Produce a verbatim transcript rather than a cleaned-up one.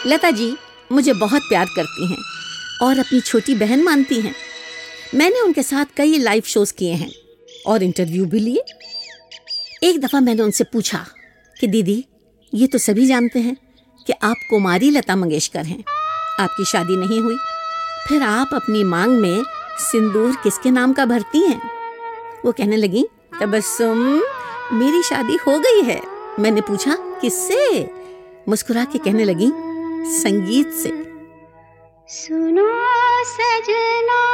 लता जी मुझे बहुत प्यार करती हैं और अपनी छोटी बहन मानती हैं। मैंने उनके साथ कई लाइव शोज किए हैं और इंटरव्यू भी लिए। एक दफ़ा मैंने उनसे पूछा कि दीदी, ये तो सभी जानते हैं कि आप कुमारी लता मंगेशकर हैं, आपकी शादी नहीं हुई, फिर आप अपनी मांग में सिंदूर किसके नाम का भरती हैं? वो कहने लगी, तबस्सुम, मेरी शादी हो गई है। मैंने पूछा, किससे? मुस्कुरा के कहने लगी, संगीत से। सुनो सजना